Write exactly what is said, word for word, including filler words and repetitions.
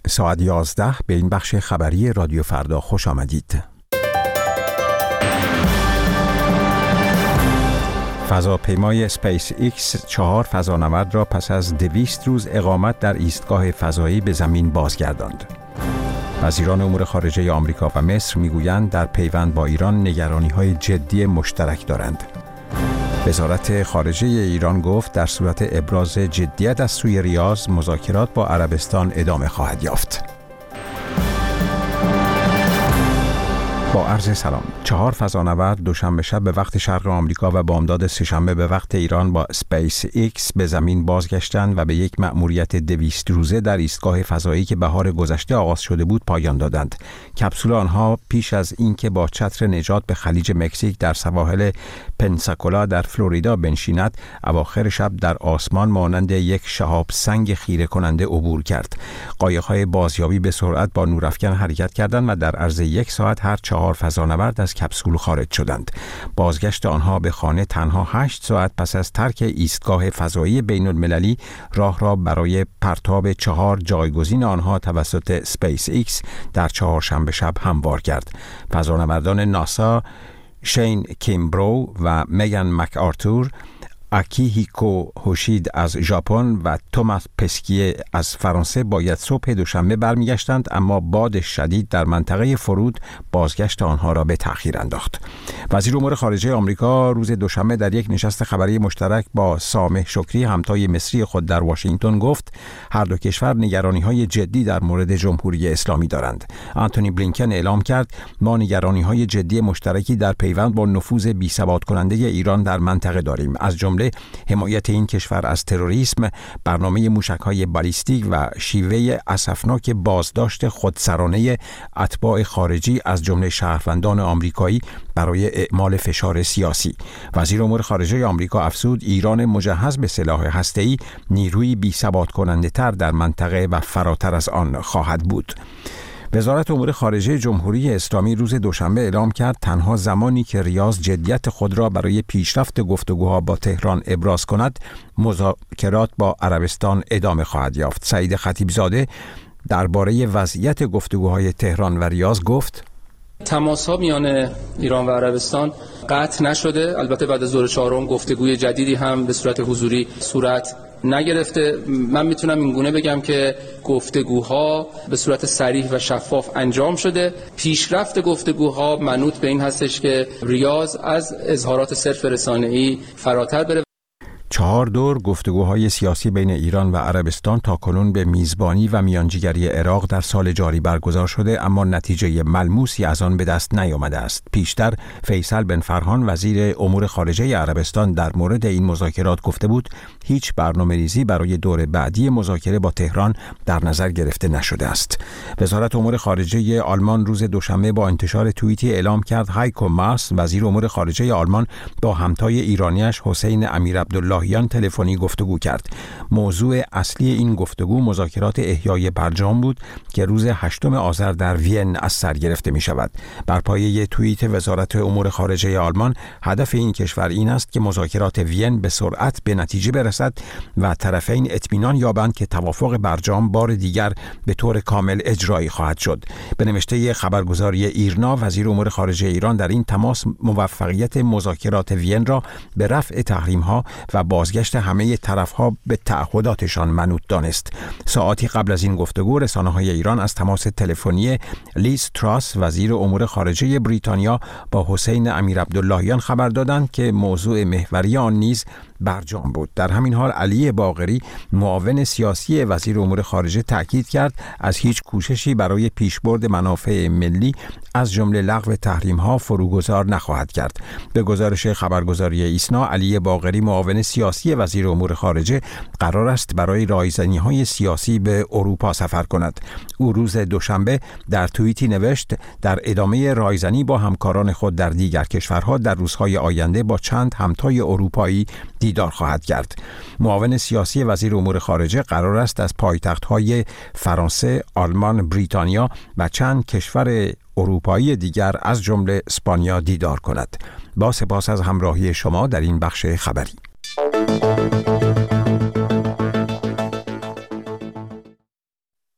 ساعت یازده به این بخش خبری رادیو فردا خوش آمدید. فضاپیمای اسپیس ایکس چهار فضانورد را پس از دویست روز اقامت در ایستگاه فضایی به زمین بازگرداند. وزیران امور خارجه آمریکا و مصر میگویند در پیوند با ایران نگرانی‌های جدی مشترک دارند. وزارت خارجه ایران گفت در صورت ابراز جدیت از سوی ریاض مذاکرات با عربستان ادامه خواهد یافت. با عرض سلام. چهار فضانورد دوشنبه شب به وقت شرق آمریکا و بامداد سه‌شنبه به وقت ایران با اسپیس ایکس به زمین بازگشتند و به یک مأموریت دویست روزه در ایستگاه فضایی که بهار گذشته آغاز شده بود پایان دادند. کپسول آنها پیش از اینکه با چتر نجات به خلیج مکزیک در سواحل پنساکولا در فلوریدا بنشیند، اواخر شب در آسمان مانند یک شهاب سنگ خیره کننده عبور کرد. قایق‌های بازیابی به سرعت با نورافکن حرکت کردند و در عرض یک ساعت هر چهار فضانورد از کپسول خارج شدند. بازگشت آنها به خانه تنها هشت ساعت پس از ترک ایستگاه فضایی بین المللی راه را برای پرتاب چهار جایگزین آنها توسط اسپیس ایکس در چهارشنبه شب هموار کرد. فضانوردان ناسا شین کیمبرو و میگان مک آرتور، اکیهیکو هوشید از ژاپن و توماس پسکیه از فرانسه باید صبح دوشنبه برمیگشتند، اما باد شدید در منطقه فرود بازگشت آنها را به تأخیر انداخت. وزیر امور خارجه آمریکا روز دوشنبه در یک نشست خبری مشترک با سامح شکری همتای مصری خود در واشنگتن گفت هر دو کشور نگرانی‌های جدی در مورد جمهوری اسلامی دارند. آنتونی بلینکن اعلام کرد ما نگرانی‌های جدی مشترکی در پیوند با نفوذ بی‌ثبات کننده ایران در منطقه داریم، از جمله حمایت این کشور از تروریسم، برنامه موشک‌های بالیستیک و شیوه اسفناک بازداشت خودسرانه اتباع خارجی از جمله شهروندان آمریکایی برای اعمال فشار سیاسی. وزیر امور خارجه آمریکا افزود ایران مجهز به سلاح هسته‌ای نیروی بی‌ثبات کننده تر در منطقه و فراتر از آن خواهد بود. وزارت امور خارجه جمهوری اسلامی روز دوشنبه اعلام کرد تنها زمانی که ریاض جدیت خود را برای پیشرفت گفتگوها با تهران ابراز کند، مذاکرات با عربستان ادامه خواهد یافت. سعید خطیبزاده درباره وضعیت گفتگوهای تهران و ریاض گفت تماس‌ها میان ایران و عربستان قطع نشده. البته بعد از دور چهارم گفتگوی جدیدی هم به صورت حضوری صورت نگرفته. من میتونم اینگونه بگم که گفتگوها به صورت صریح و شفاف انجام شده. پیشرفت گفتگوها منوط به این هستش که ریاض از اظهارات صرف رسانه‌ای فراتر بره. چهار دور گفتگوهای سیاسی بین ایران و عربستان تاکنون به میزبانی و میانجیگری عراق در سال جاری برگزار شده، اما نتیجه ملموسی از آن به دست نیامده است. پیشتر فیصل بن فرحان وزیر امور خارجه عربستان در مورد این مذاکرات گفته بود هیچ برنامه‌ریزی برای دور بعدی مذاکره با تهران در نظر گرفته نشده است. وزارت امور خارجه آلمان روز دوشنبه با انتشار توییتی اعلام کرد هایکو ماس وزیر امور خارجه آلمان با همتای ایرانیش حسین امیرعبدالله یان تلفنی گفتگو کرد. موضوع اصلی این گفتگو مذاکرات احیای برجام بود که روز هشتم آذر در وین از سر گرفته می شود. بر پایه توییت وزارت امور خارجه آلمان، هدف این کشور این است که مذاکرات وین به سرعت به نتیجه برسد و طرفین اطمینان یابند که توافق برجام بار دیگر به طور کامل اجرایی خواهد شد. به نوشته خبرگزاری ایرنا، وزیر امور خارجه ایران در این تماس موفقیت مذاکرات وین را به رفع تحریم‌ها و بازگشت همه طرف‌ها به تعهداتشان منوط دانست. ساعاتی قبل از این گفتگو رسانه‌های ایران از تماس تلفنی لیز تراس وزیر امور خارجه بریتانیا با حسین امیرعبداللهیان خبر دادند که موضوع محوری آن نیز برجام بود. در همین حال علی باقری معاون سیاسی وزیر امور خارجه تاکید کرد از هیچ کوششی برای پیشبرد منافع ملی از جمله لغو تحریم‌ها فروگذار نخواهد کرد. به گزارش خبرگزاری ایسنا، علی باقری معاون سیاسی وزیر امور خارجه قرار است برای رایزنی‌های سیاسی به اروپا سفر کند. او روز دوشنبه در توییتی نوشت در ادامه رایزنی با همکاران خود در دیگر کشورها در روزهای آینده با چند همتای اروپایی دیدار خواهد کرد. معاون سیاسی وزیر امور خارجه قرار است از پایتخت‌های فرانسه، آلمان، بریتانیا و چند کشور اروپایی دیگر از جمله اسپانیا دیدار کند. با سپاس از همراهی شما در این بخش خبری.